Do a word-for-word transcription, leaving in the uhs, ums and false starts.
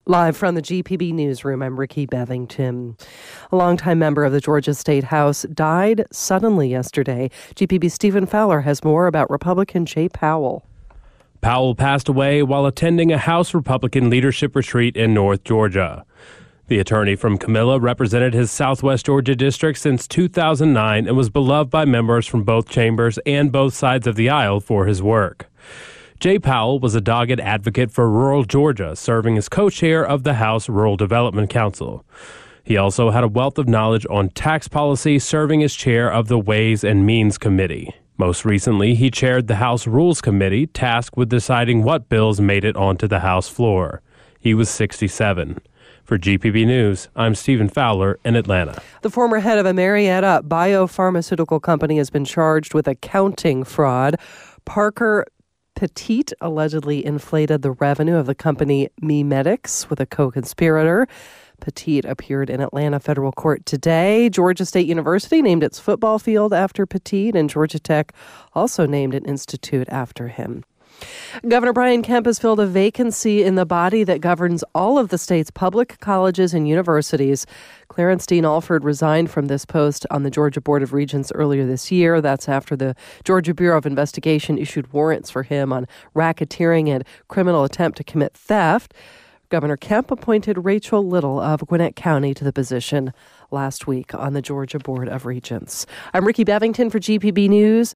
Live from the G P B Newsroom, I'm Ricky Bevington. A longtime member of the Georgia State House died suddenly yesterday. G P B's Stephen Fowler has more about Republican Jay Powell. Powell passed away while attending a House Republican leadership retreat in North Georgia. The attorney from Camilla represented his Southwest Georgia district since two thousand nine and was beloved by members from both chambers and both sides of the aisle for his work. Jay Powell was a dogged advocate for rural Georgia, serving as co-chair of the House Rural Development Council. He also had a wealth of knowledge on tax policy, serving as chair of the Ways and Means Committee. Most recently, he chaired the House Rules Committee, tasked with deciding what bills made it onto the House floor. He was sixty-seven. For G P B News, I'm Stephen Fowler in Atlanta. The former head of a Marietta biopharmaceutical company has been charged with accounting fraud. Parker Petit allegedly inflated the revenue of the company MeMedix with a co-conspirator. Petit appeared in Atlanta federal court today. Georgia State University named its football field after Petit, and Georgia Tech also named an institute after him. Governor Brian Kemp has filled a vacancy in the body that governs all of the state's public colleges and universities. Clarence Dean Alford resigned from this post on the Georgia Board of Regents earlier this year. That's after the Georgia Bureau of Investigation issued warrants for him on racketeering and criminal attempt to commit theft. Governor Kemp appointed Rachel Little of Gwinnett County to the position last week on the Georgia Board of Regents. I'm Ricky Bevington for G P B News.